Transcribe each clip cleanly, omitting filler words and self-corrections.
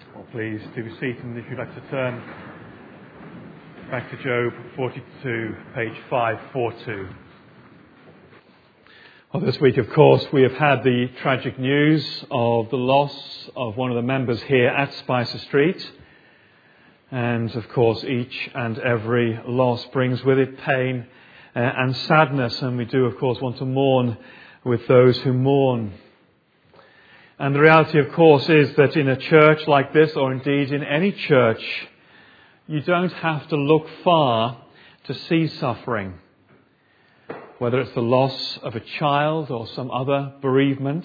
Well, please do be seated, and if you'd like to turn back to Job 42, page 542. Well, this week, of course, we have had the tragic news of the loss of one of the members here at Spicer Street. And, of course, each and every loss brings with it pain and sadness. And we do, of course, want to mourn with those who mourn. And the reality, of course, is that in a church like this, or indeed in any church, you don't have to look far to see suffering. Whether it's the loss of a child or some other bereavement,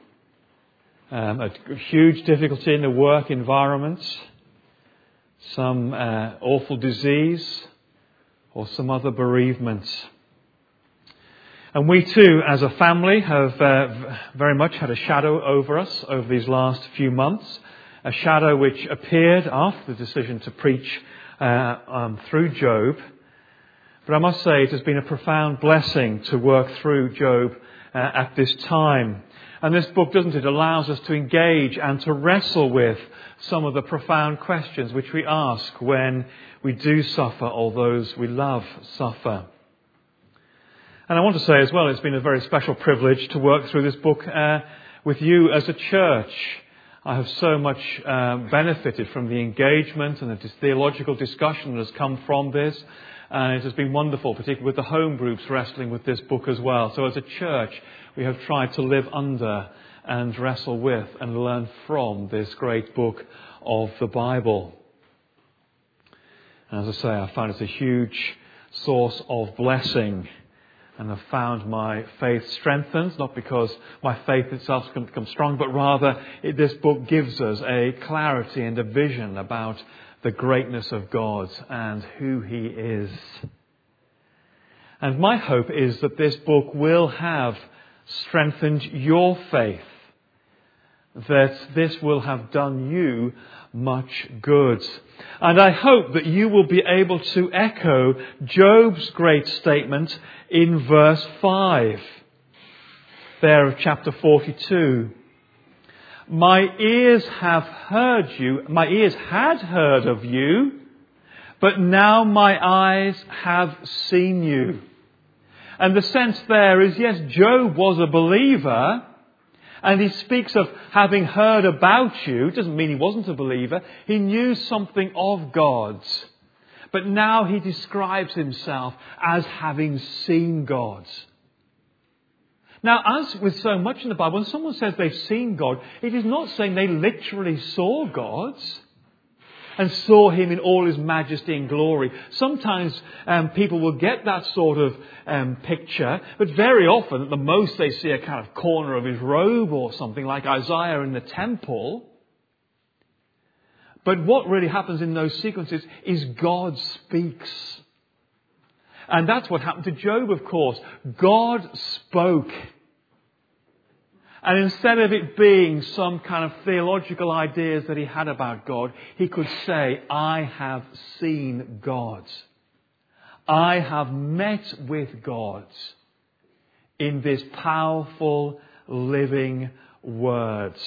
a huge difficulty in the work environment, some awful disease, or some other bereavement. And we too, as a family, have very much had a shadow over us over these last few months. A shadow which appeared after the decision to preach through Job. But I must say it has been a profound blessing to work through Job at this time. And this book, doesn't it, allows us to engage and to wrestle with some of the profound questions which we ask when we do suffer or those we love suffer. And I want to say as well, it's been a very special privilege to work through this book with you as a church. I have so much benefited from the engagement and the theological discussion that has come from this. And it has been wonderful, particularly with the home groups wrestling with this book as well. So as a church, we have tried to live under and wrestle with and learn from this great book of the Bible. And as I say, I find it a huge source of blessing. And I've found my faith strengthened, not because my faith itself can become strong, but rather this book gives us a clarity and a vision about the greatness of God and who He is. And my hope is that this book will have strengthened your faith, that this will have done you much good. And I hope that you will be able to echo Job's great statement in verse 5 there of chapter 42. My ears had heard of you, but now my eyes have seen you. And the sense there is, yes, Job was a believer, and he speaks of having heard about you. It doesn't mean he wasn't a believer. He knew something of God. But now he describes himself as having seen God. Now, as with so much in the Bible, when someone says they've seen God, it is not saying they literally saw God and saw Him in all His majesty and glory. Sometimes people will get that sort of picture, but very often, at the most, they see a kind of corner of His robe or something like Isaiah in the temple. But what really happens in those sequences is God speaks. And that's what happened to Job, of course. God spoke. And instead of it being some kind of theological ideas that he had about God, he could say, I have seen God. I have met with God in this powerful, living words.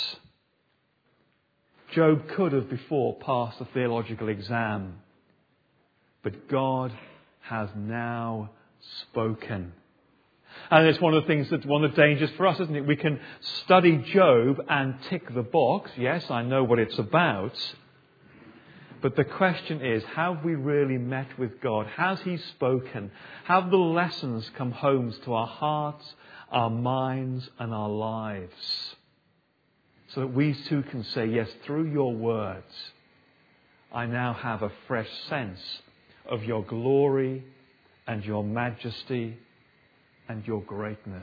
Job could have before passed the theological exam, but God has now spoken. And it's one of the things that's one of the dangers for us, isn't it? We can study Job and tick the box. Yes, I know what it's about. But the question is, have we really met with God? Has He spoken? Have the lessons come home to our hearts, our minds and our lives? So that we too can say, yes, through your words, I now have a fresh sense of your glory and your majesty and your greatness.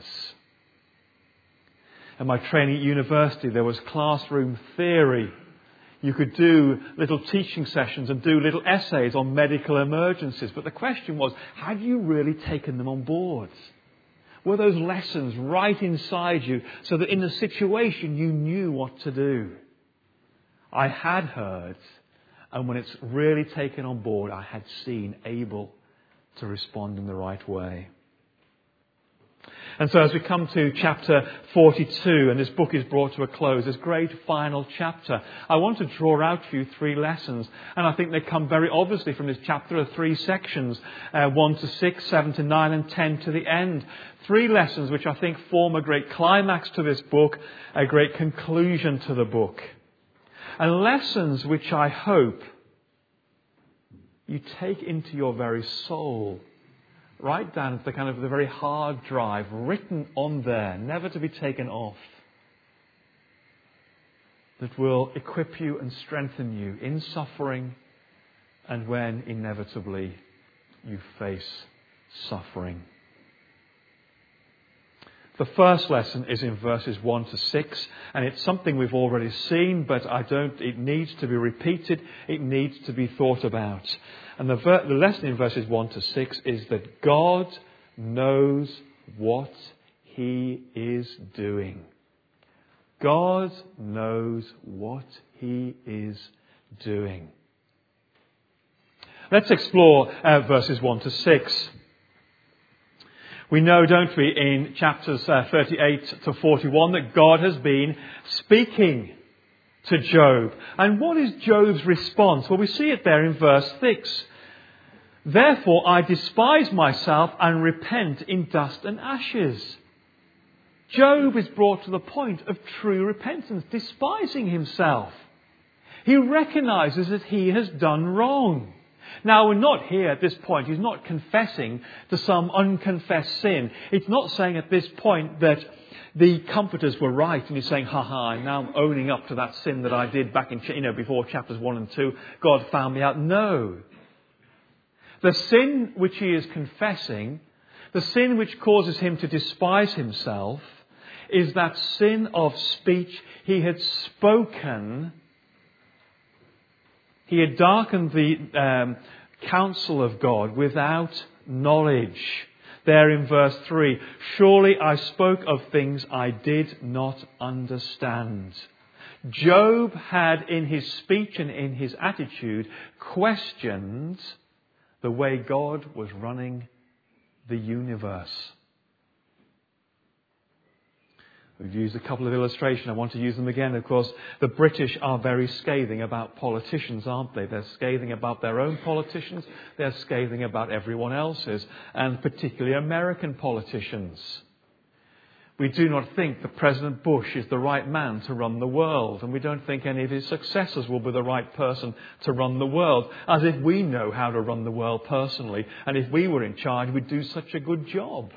At my training at university, there was classroom theory. You could do little teaching sessions and do little essays on medical emergencies. But the question was, had you really taken them on board? Were those lessons right inside you so that in the situation you knew what to do? I had heard, and when it's really taken on board, I had seen able to respond in the right way. And so as we come to chapter 42, and this book is brought to a close, this great final chapter, I want to draw out for you 3 lessons. And I think they come very obviously from this chapter of 3 sections, 1 to 6, 7 to 9, and 10 to the end. 3 lessons which I think form a great climax to this book, a great conclusion to the book. And lessons which I hope you take into your very soul, right down to the kind of the very hard drive, written on there, never to be taken off, that will equip you and strengthen you in suffering and when inevitably you face suffering. The first lesson is in verses 1 to 6, and it's something we've already seen, but it needs to be repeated, it needs to be thought about. And the lesson in verses 1 to 6 is that God knows what He is doing. God knows what He is doing. Let's explore verses 1 to 6. We know, don't we, in chapters 38 to 41 that God has been speaking to Job. And what is Job's response? Well, we see it there in verse 6. Therefore I despise myself and repent in dust and ashes. Job is brought to the point of true repentance, despising himself. He recognises that he has done wrong. Now, we're not here at this point. He's not confessing to some unconfessed sin. It's not saying at this point that the comforters were right and he's saying, now I'm owning up to that sin that I did back in, before chapters 1 and 2. God found me out. No. The sin which he is confessing, the sin which causes him to despise himself, is that sin of speech. He had spoken. He had darkened the counsel of God without knowledge. There in verse 3, surely I spoke of things I did not understand. Job had in his speech and in his attitude questioned the way God was running the universe. We've used a couple of illustrations. I want to use them again. Of course, the British are very scathing about politicians, aren't they? They're scathing about their own politicians. They're scathing about everyone else's, and particularly American politicians. We do not think that President Bush is the right man to run the world, and we don't think any of his successors will be the right person to run the world, as if we know how to run the world personally, and if we were in charge, we'd do such a good job.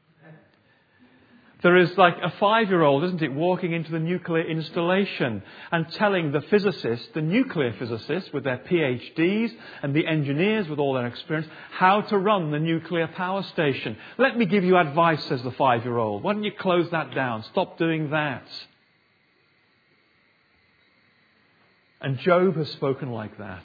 There is like a 5-year-old, isn't it, walking into the nuclear installation and telling the physicists, the nuclear physicists with their PhDs and the engineers with all their experience, how to run the nuclear power station. Let me give you advice, says the 5-year-old. Why don't you close that down? Stop doing that. And Job has spoken like that.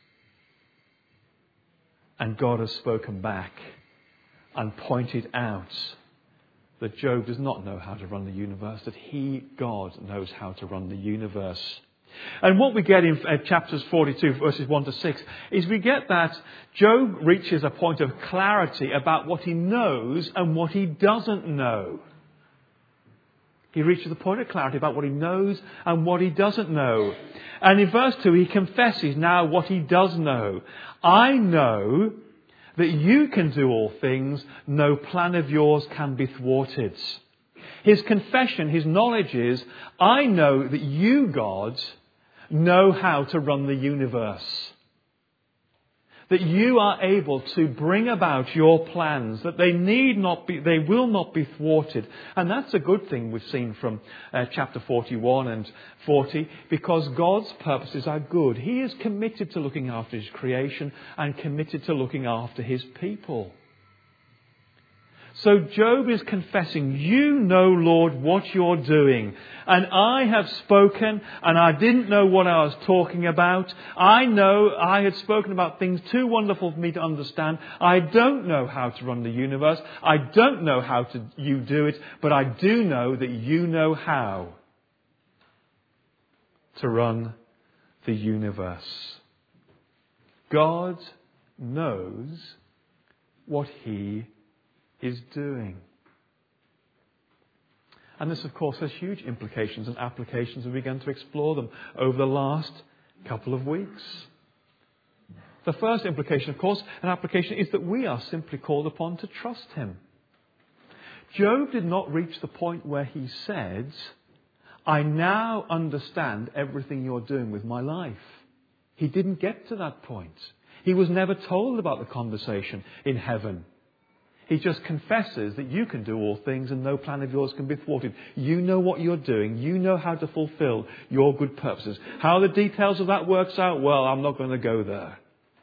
And God has spoken back and pointed out that Job does not know how to run the universe, that he, God, knows how to run the universe. And what we get in chapters 42, verses 1 to 6, is we get that Job reaches a point of clarity about what he knows and what he doesn't know. He reaches a point of clarity about what he knows and what he doesn't know. And in verse 2, he confesses now what he does know. I know that you can do all things, no plan of yours can be thwarted. His confession, his knowledge is, I know that you, God, know how to run the universe. That you are able to bring about your plans, that they will not be thwarted. And that's a good thing we've seen from chapter 41 and 40, because God's purposes are good. He is committed to looking after His creation and committed to looking after His people. So Job is confessing, you know, Lord, what you're doing. And I have spoken and I didn't know what I was talking about. I know I had spoken about things too wonderful for me to understand. I don't know how to run the universe. I don't know how you do it, but I do know that you know how to run the universe. God knows what He is doing. And this, of course, has huge implications and applications, and we began to explore them over the last couple of weeks. The first implication, of course, and application, is that we are simply called upon to trust him. Job did not reach the point where he said, I now understand everything you're doing with my life. He didn't get to that point. He was never told about the conversation in heaven. He just confesses that you can do all things and no plan of yours can be thwarted. You know what you're doing. You know how to fulfill your good purposes. How the details of that works out, well, I'm not going to go there.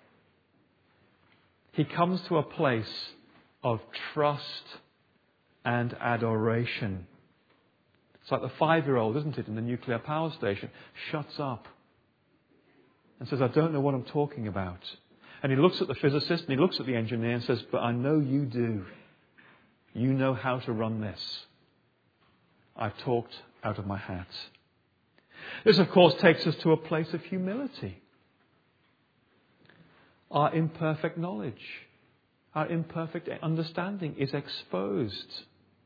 He comes to a place of trust and adoration. It's like the 5-year-old, isn't it, in the nuclear power station, shuts up and says, I don't know what I'm talking about. And he looks at the physicist and he looks at the engineer and says, but I know you do. You know how to run this. I've talked out of my hat. This, of course, takes us to a place of humility. Our imperfect knowledge, our imperfect understanding is exposed.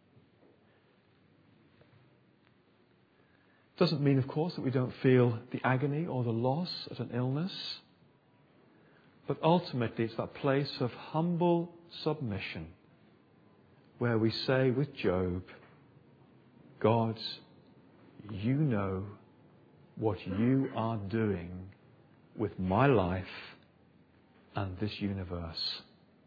Doesn't mean, of course, that we don't feel the agony or the loss at an illness. But ultimately, it's that place of humble submission where we say with Job, God, you know what you are doing with my life and this universe.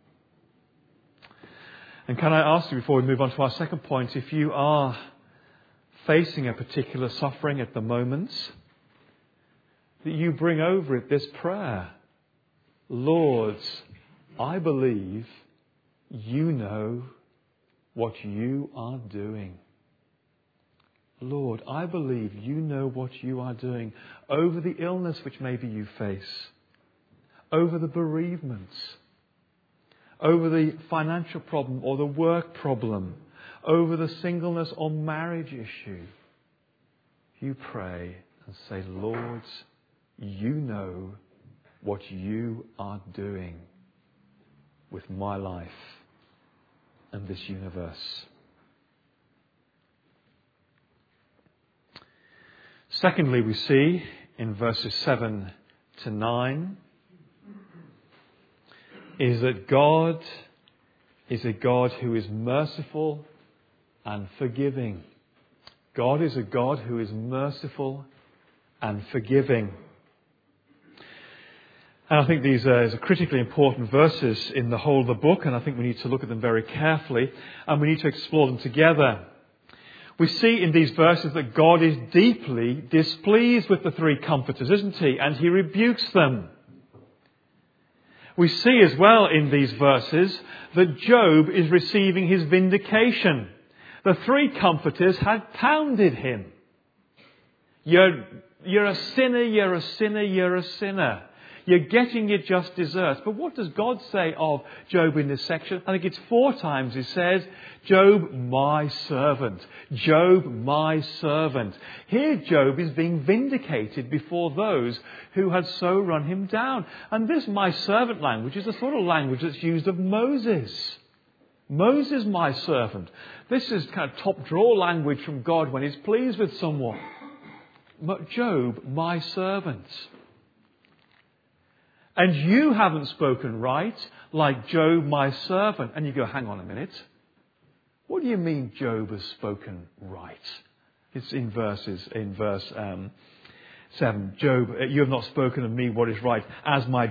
And can I ask you, before we move on to our second point, if you are facing a particular suffering at the moment, that you bring over it this prayer. Lord, I believe you know what you are doing. Lord, I believe you know what you are doing over the illness which maybe you face, over the bereavements, over the financial problem or the work problem, over the singleness or marriage issue. You pray and say, Lord, you know what you are doing with my life and this universe. Secondly, we see in verses 7 to 9 is that God is a God who is merciful and forgiving. God is a God who is merciful and forgiving. And I think these are critically important verses in the whole of the book, and I think we need to look at them very carefully, and we need to explore them together. We see in these verses that God is deeply displeased with the three comforters, isn't he? And he rebukes them. We see as well in these verses that Job is receiving his vindication. The three comforters had pounded him. You're a sinner, you're a sinner, you're a sinner. You're getting your just deserts. But what does God say of Job in this section? I think it's 4 times he says, Job, my servant. Job, my servant. Here Job is being vindicated before those who had so run him down. And this my servant language is the sort of language that's used of Moses. Moses, my servant. This is kind of top drawer language from God when he's pleased with someone. Job, my servant. And you haven't spoken right, like Job, my servant. And you go, hang on a minute. What do you mean Job has spoken right? It's in verse 7. Job, you have not spoken of me what is right, as my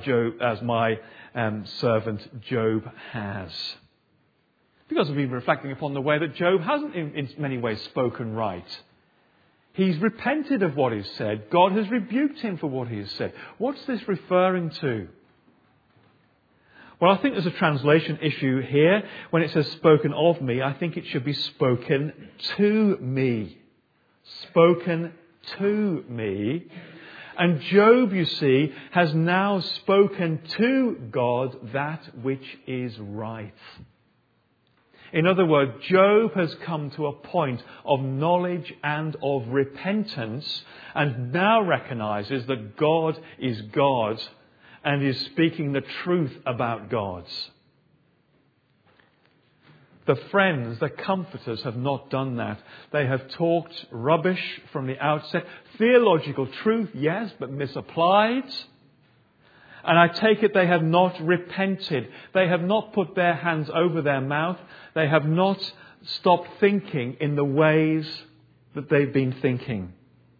servant Job has. Because we've been reflecting upon the way that Job hasn't in many ways spoken right. He's repented of what he's said. God has rebuked him for what he has said. What's this referring to? Well, I think there's a translation issue here. When it says spoken of me, I think it should be spoken to me. Spoken to me. And Job, you see, has now spoken to God that which is right. In other words, Job has come to a point of knowledge and of repentance and now recognizes that God is God and is speaking the truth about God. The friends, the comforters have not done that. They have talked rubbish from the outset. Theological truth, yes, but misapplied. And I take it they have not repented. They have not put their hands over their mouth. They have not stopped thinking in the ways that they've been thinking.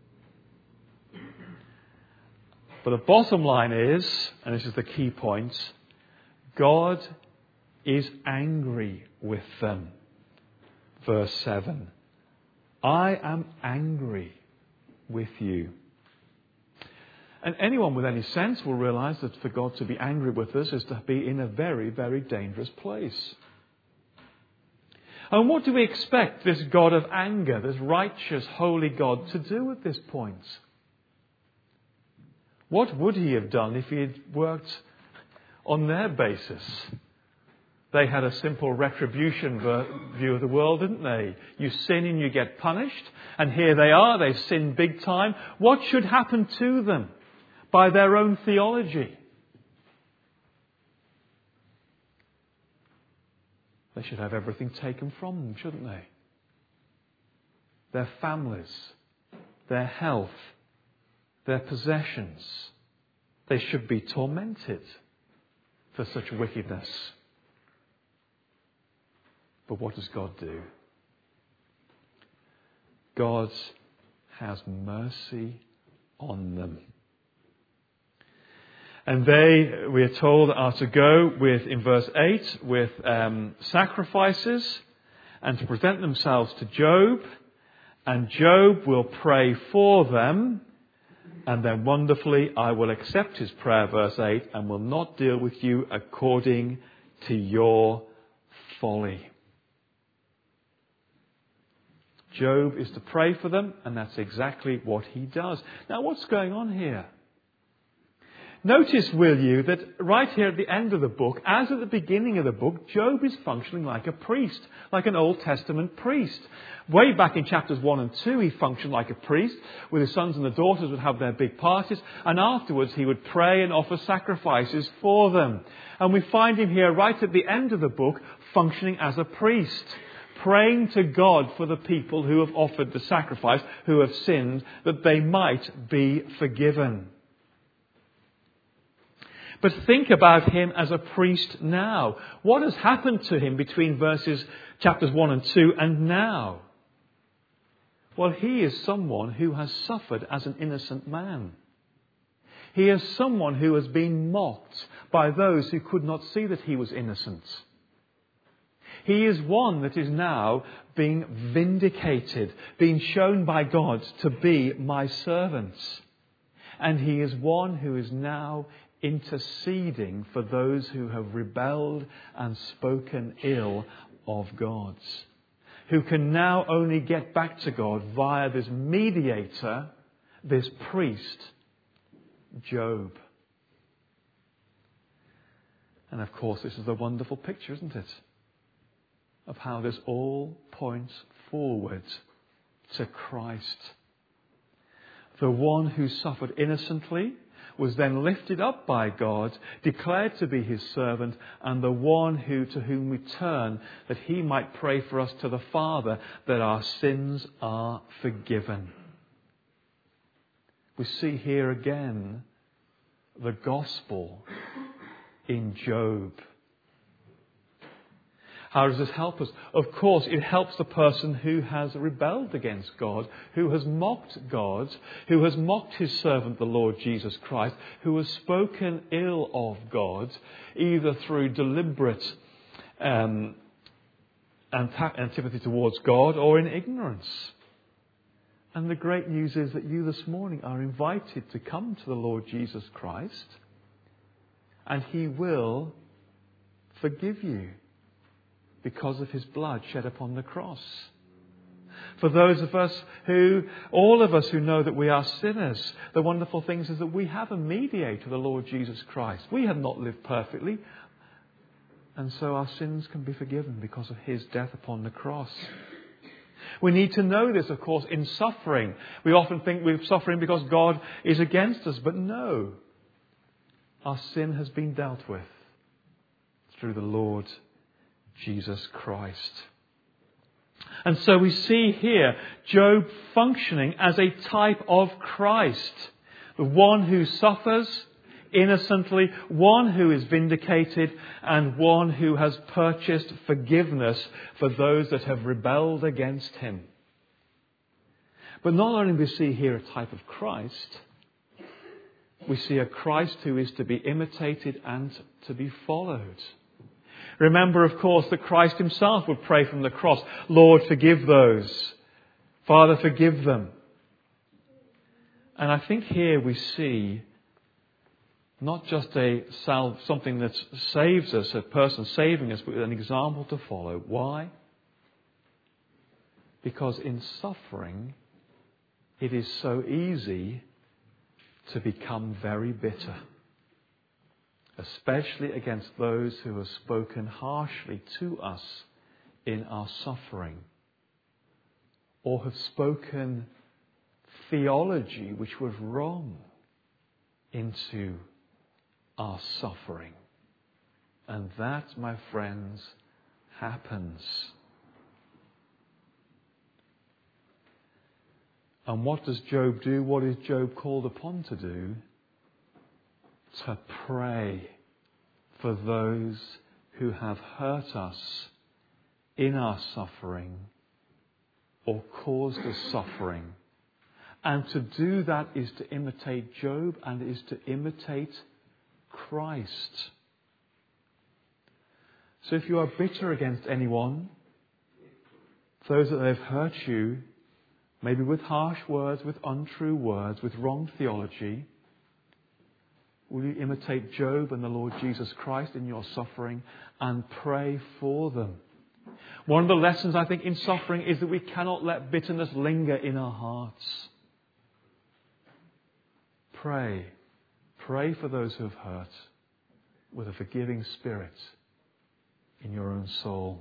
But the bottom line is, and this is the key point, God is angry with them. Verse 7. I am angry with you. And anyone with any sense will realize that for God to be angry with us is to be in a very, very dangerous place. And what do we expect this God of anger, this righteous, holy God, to do at this point? What would he have done if he had worked on their basis? They had a simple retribution view of the world, didn't they? You sin and you get punished. And here they are, they've sinned big time. What should happen to them by their own theology? They should have everything taken from them, shouldn't they? Their families, their health, their possessions. They should be tormented for such wickedness. But what does God do? God has mercy on them. And they, we are told, are to go with, in verse 8, with sacrifices and to present themselves to Job. And Job will pray for them. And then wonderfully, I will accept his prayer, verse 8, and will not deal with you according to your folly. Job is to pray for them, and that's exactly what he does. Now, what's going on here? Notice, will you, that right here at the end of the book, as at the beginning of the book, Job is functioning like a priest, like an Old Testament priest. Way back in chapters 1 and 2, he functioned like a priest, with his sons and the daughters would have their big parties, and afterwards he would pray and offer sacrifices for them. And we find him here right at the end of the book, functioning as a priest, praying to God for the people who have offered the sacrifice, who have sinned, that they might be forgiven. But think about him as a priest now. What has happened to him between chapters 1 and 2 and now? Well, he is someone who has suffered as an innocent man. He is someone who has been mocked by those who could not see that he was innocent. He is one that is now being vindicated, being shown by God to be my servant. And he is one who is now interceding for those who have rebelled and spoken ill of God, who can now only get back to God via this mediator, this priest, Job. And of course, this is a wonderful picture, isn't it, of how this all points forward to Christ. The one who suffered innocently was then lifted up by God, declared to be his servant, and the one to whom we turn, that he might pray for us to the Father, that our sins are forgiven. We see here again the gospel in Job. How does this help us? Of course, it helps the person who has rebelled against God, who has mocked God, who has mocked his servant, the Lord Jesus Christ, who has spoken ill of God, either through deliberate antipathy towards God or in ignorance. And the great news is that you this morning are invited to come to the Lord Jesus Christ, and he will forgive you, because of his blood shed upon the cross. For those of us all of us who know that we are sinners, the wonderful thing is that we have a mediator, the Lord Jesus Christ. We have not lived perfectly, and so our sins can be forgiven because of his death upon the cross. We need to know this, of course, in suffering. We often think we're suffering because God is against us, but no. Our sin has been dealt with through the Lord Jesus Christ. And so we see here Job functioning as a type of Christ, the one who suffers innocently, one who is vindicated, and one who has purchased forgiveness for those that have rebelled against him. But not only do we see here a type of Christ, we see a Christ who is to be imitated and to be followed. Remember, of course, that Christ himself would pray from the cross, Lord, forgive those. Father, forgive them. And I think here we see not just something that saves us, a person saving us, but an example to follow. Why? Because in suffering, it is so easy to become very bitter, especially against those who have spoken harshly to us in our suffering, or have spoken theology which was wrong into our suffering. And that, my friends, happens. And what does Job do? What is Job called upon to do? To pray for those who have hurt us in our suffering or caused us suffering. And to do that is to imitate Job and is to imitate Christ. So if you are bitter against anyone, those that they've hurt you, maybe with harsh words, with untrue words, with wrong theology, will you imitate Job and the Lord Jesus Christ in your suffering and pray for them? One of the lessons, I think, in suffering is that we cannot let bitterness linger in our hearts. Pray. Pray for those who have hurt with a forgiving spirit in your own soul.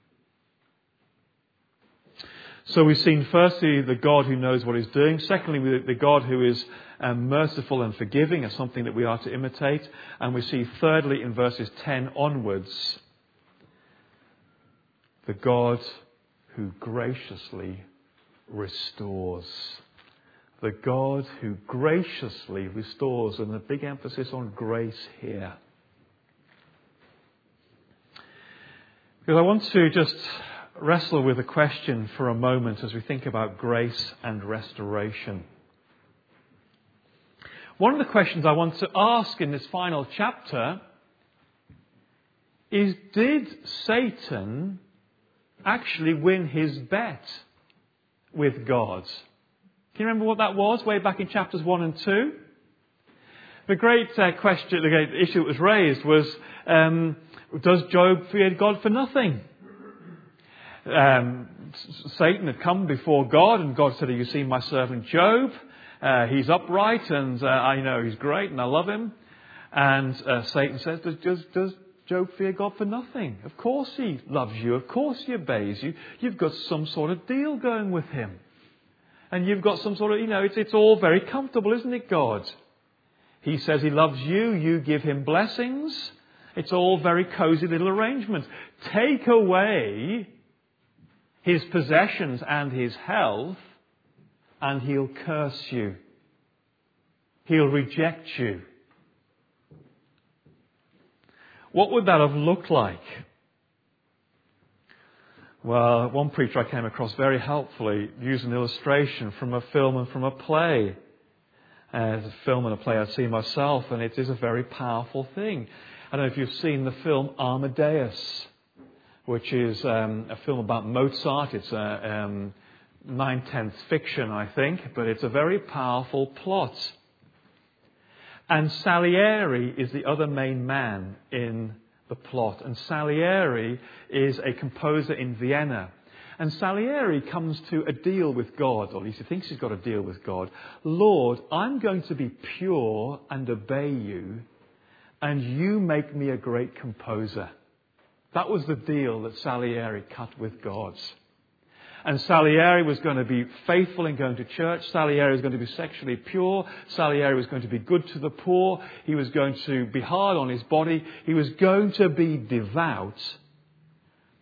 So we've seen firstly the God who knows what he's doing. Secondly, the God who is merciful and forgiving as something that we are to imitate. And we see thirdly in verses 10 onwards, the God who graciously restores. The God who graciously restores, and a big emphasis on grace here. Because I want to just wrestle with a question for a moment as we think about grace and restoration. One of the questions I want to ask in this final chapter is, did Satan actually win his bet with God? Can you remember what that was way back in chapters 1 and 2? The great question, the great issue that was raised was, does Job fear God for nothing? Satan had come before God and God said, have you seen my servant Job? He's upright and I know he's great and I love him. And Satan says, does Job fear God for nothing? Of course he loves you. Of course he obeys you. You've got some sort of deal going with him. And you've got some sort of, it's all very comfortable, isn't it, God? He says he loves you. You give him blessings. It's all very cozy little arrangement. Take away his possessions and his health, and he'll curse you. He'll reject you. What would that have looked like? Well, one preacher I came across very helpfully used an illustration from a film and from a play. It's a film and a play I've seen myself, and it is a very powerful thing. I don't know if you've seen the film Amadeus, which is a film about Mozart. It's a 9/10 fiction, I think, but it's a very powerful plot. And Salieri is the other main man in the plot. And Salieri is a composer in Vienna. And Salieri comes to a deal with God, or at least he thinks he's got a deal with God. Lord, I'm going to be pure and obey you, and you make me a great composer. That was the deal that Salieri cut with God. And Salieri was going to be faithful in going to church. Salieri was going to be sexually pure. Salieri was going to be good to the poor. He was going to be hard on his body. He was going to be devout.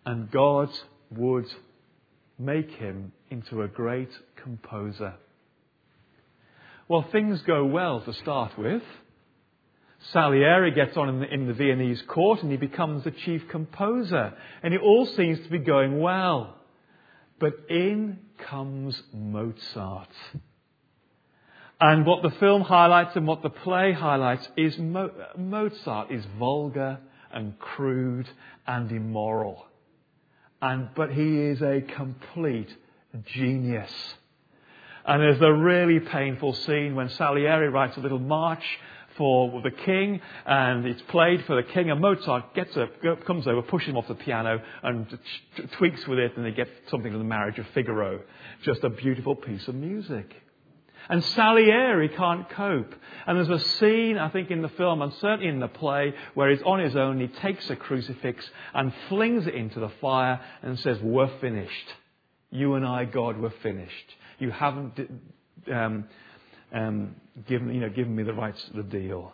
and God would make him into a great composer. Well, things go well to start with. Salieri gets on in the Viennese court and he becomes the chief composer. And it all seems to be going well. But in comes Mozart. And what the film highlights and what the play highlights is Mozart is vulgar and crude and immoral. But he is a complete genius. And there's a really painful scene when Salieri writes a little march for the king, and it's played for the king, and Mozart comes over, pushes him off the piano, and tweaks with it, and they get something like the Marriage of Figaro. Just a beautiful piece of music. And Salieri can't cope. And there's a scene, I think, in the film, and certainly in the play, where he's on his own, he takes a crucifix and flings it into the fire and says, "We're finished. You and I, God, we're finished. You haven't given me the rights to the deal."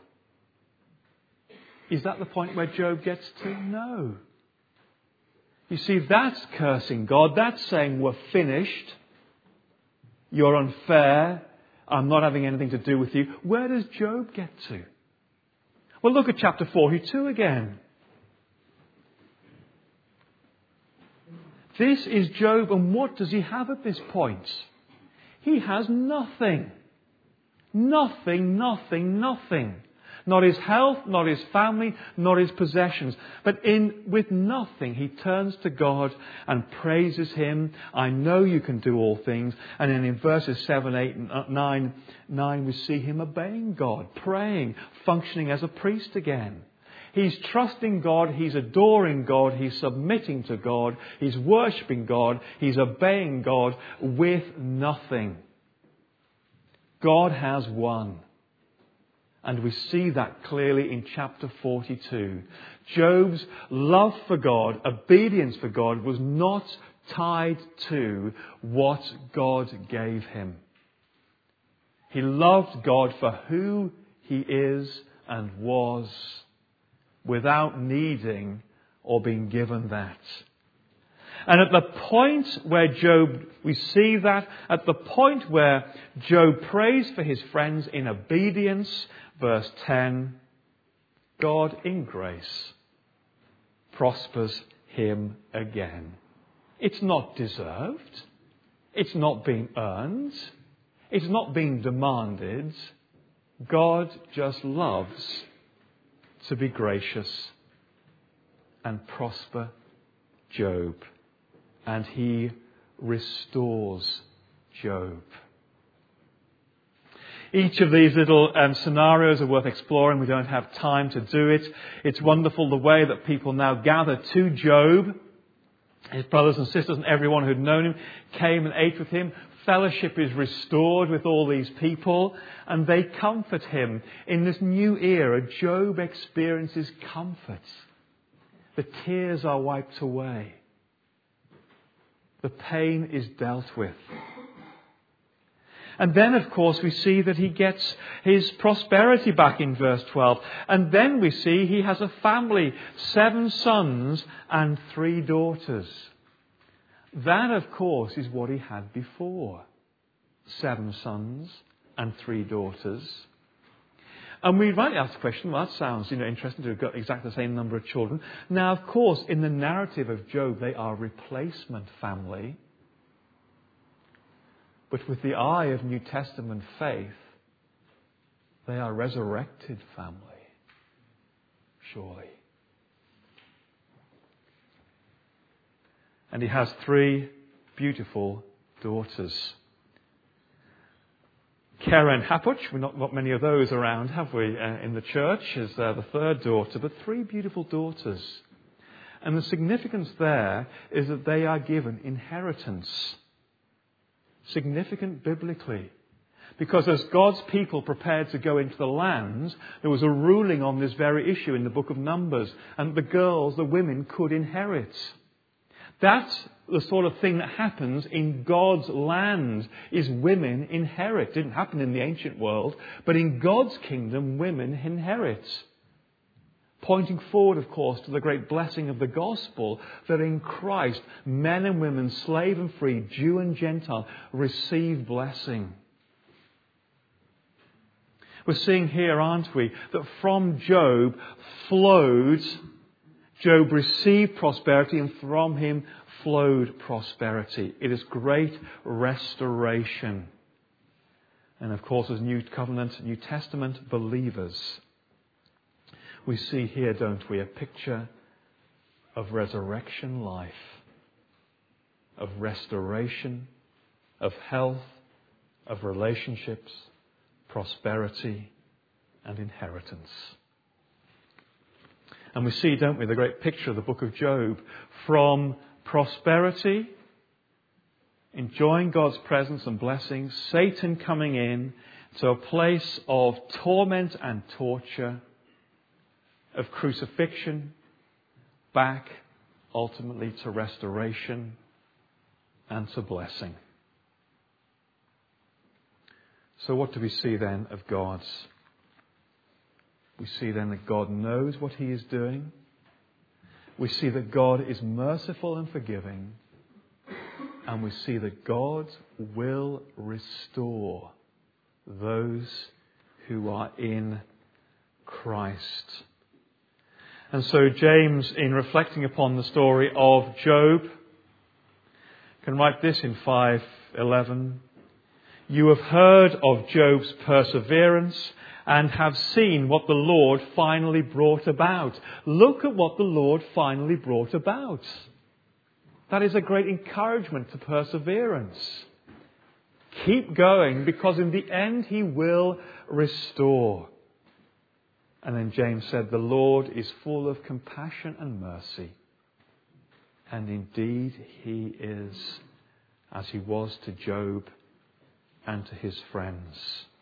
Is that the point where Job gets to? No. You see, that's cursing God. That's saying, we're finished. You're unfair. I'm not having anything to do with you. Where does Job get to? Well, look at chapter 42 again. This is Job, and what does he have at this point? He has nothing. Nothing, nothing, nothing. Not his health, not his family, not his possessions. But with nothing, he turns to God and praises him. I know you can do all things. And then in verses 7, 8, and 9, we see him obeying God, praying, functioning as a priest again. He's trusting God, he's adoring God, he's submitting to God, he's worshipping God, he's obeying God with nothing. God has won. And we see that clearly in chapter 42. Job's love for God, obedience for God, was not tied to what God gave him. He loved God for who he is and was, without needing or being given that. And at the point where we see that, at the point where Job prays for his friends in obedience, verse 10, God in grace prospers him again. It's not deserved. It's not being earned. It's not being demanded. God just loves to be gracious and prosper Job. And he restores Job. Each of these little scenarios are worth exploring. We don't have time to do it. It's wonderful the way that people now gather to Job. His brothers and sisters and everyone who'd known him came and ate with him. Fellowship is restored with all these people, and they comfort him. In this new era, Job experiences comfort. The tears are wiped away. The pain is dealt with. And then, of course, we see that he gets his prosperity back in verse 12. And then we see he has a family, 7 sons and 3 daughters. That, of course, is what he had before. 7 sons and 3 daughters. And we rightly ask the question, well, that sounds interesting to have got exactly the same number of children. Now, of course, in the narrative of Job, they are replacement family. But with the eye of New Testament faith, they are resurrected family. Surely. And he has 3 beautiful daughters. Keren Happuch, we've not got many of those around, have we, in the church, as the 3rd daughter, but 3 beautiful daughters. And the significance there is that they are given inheritance. Significant biblically. Because as God's people prepared to go into the land, there was a ruling on this very issue in the book of Numbers. And the women could inherit. That's the sort of thing that happens in God's land, is women inherit. It didn't happen in the ancient world, but in God's kingdom, women inherit. pointing forward, of course, to the great blessing of the gospel that in Christ, men and women, slave and free, Jew and Gentile, receive blessing. We're seeing here, aren't we, that from Job Job received prosperity, and from him flowed prosperity. It is great restoration. And of course, as New Covenant, New Testament believers, we see here, don't we, a picture of resurrection life, of restoration, of health, of relationships, prosperity and inheritance. And we see, don't we, the great picture of the book of Job from prosperity, enjoying God's presence and blessings, Satan coming in to a place of torment and torture, of crucifixion, back ultimately to restoration and to blessing. So what do we see then of God's? We see then that God knows what He is doing. We see that God is merciful and forgiving. And we see that God will restore those who are in Christ. And so James, in reflecting upon the story of Job, can write this in 5:11. You have heard of Job's perseverance and have seen what the Lord finally brought about. Look at what the Lord finally brought about. That is a great encouragement to perseverance. Keep going, because in the end He will restore. And then James said, the Lord is full of compassion and mercy. And indeed He is, as He was to Job and to his friends.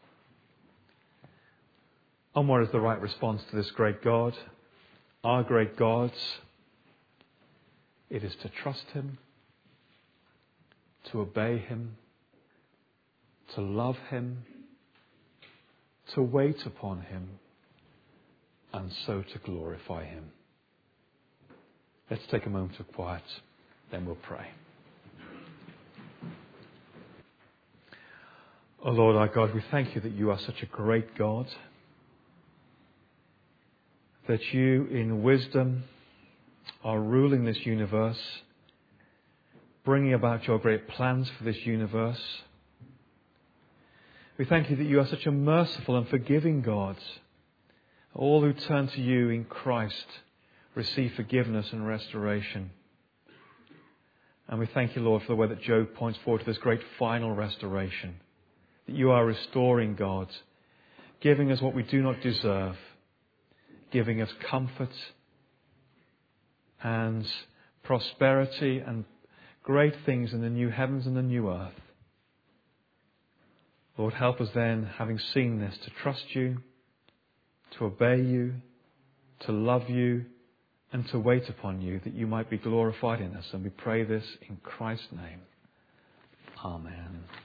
And what is the right response to this great God? Our great God? It is to trust Him, to obey Him, to love Him, to wait upon Him, and so to glorify Him. Let's take a moment of quiet, then we'll pray. Oh Lord our God, we thank You that You are such a great God, that You in wisdom are ruling this universe, bringing about Your great plans for this universe. We thank You that You are such a merciful and forgiving God. All who turn to You in Christ receive forgiveness and restoration. And we thank You, Lord, for the way that Job points forward to this great final restoration. That You are restoring, God, giving us what we do not deserve, giving us comfort and prosperity and great things in the new heavens and the new earth. Lord, help us then, having seen this, to trust You, to obey You, to love You, and to wait upon You, that You might be glorified in us. And we pray this in Christ's name. Amen.